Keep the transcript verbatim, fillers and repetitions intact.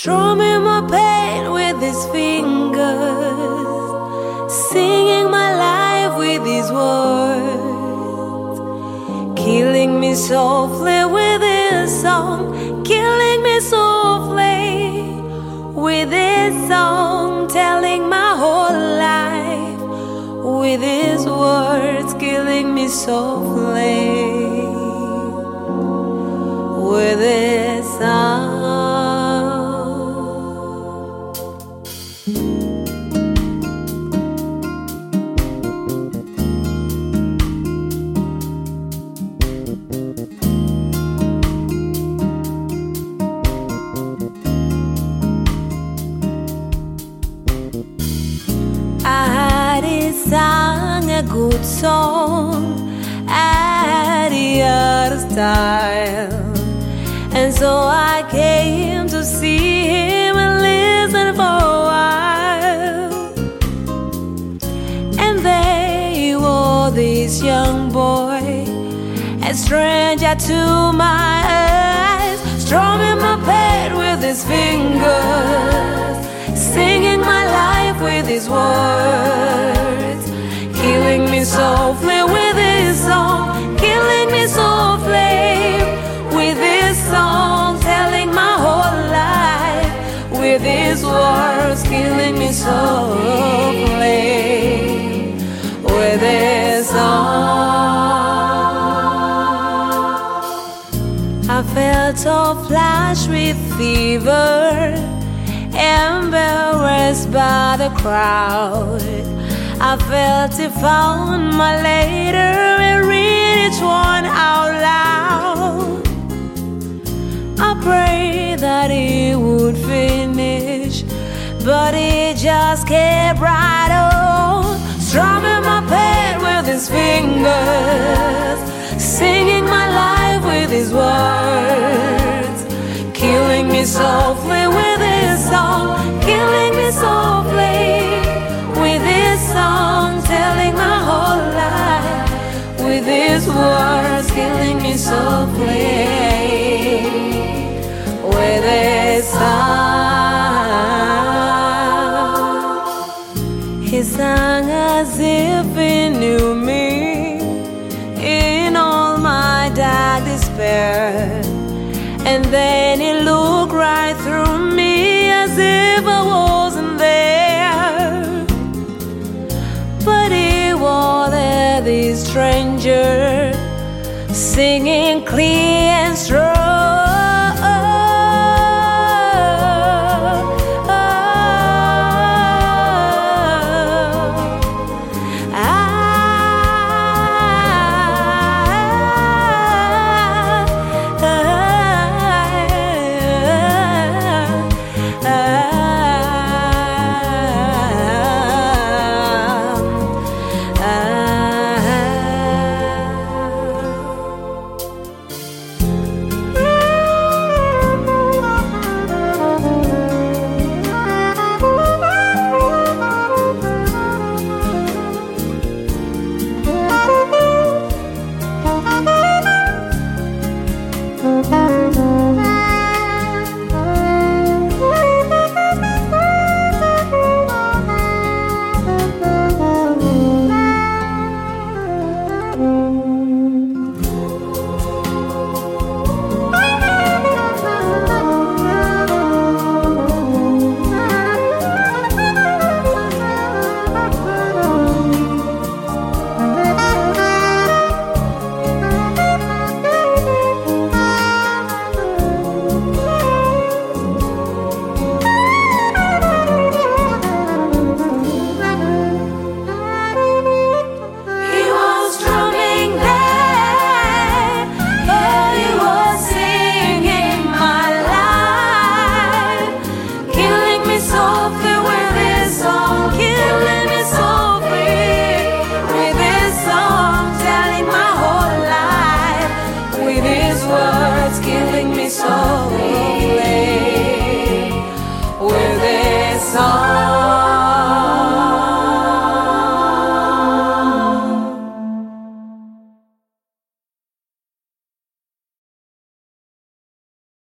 strumming my pain with his fingers, singing my life with his words, killing me softly with his song, killing me softly with his song, telling my whole life with his words, killing me softly with his song. Sang a good song at the other style, and so I came to see him and listen for a while. And there he was, this young boy, a stranger to my eyes, strumming my pain with his fingers, singing my life with his words, killing me softly with his song, killing me softly with his song, telling my whole life with his words, killing me softly with his song. I felt all flushed with fever, embarrassed by the crowd. I felt if found my letter and read each one out loud. I prayed that he would finish, but he just kept right on, strumming my pain with his fingers, singing my life with his words, killing me softly with his song, killing me softly with his song, telling my whole life with his words, killing me softly with his song. He sang as if he knew me in all my dark despair, and then he looked right through me as if I wasn't there. But he was there, this stranger, singing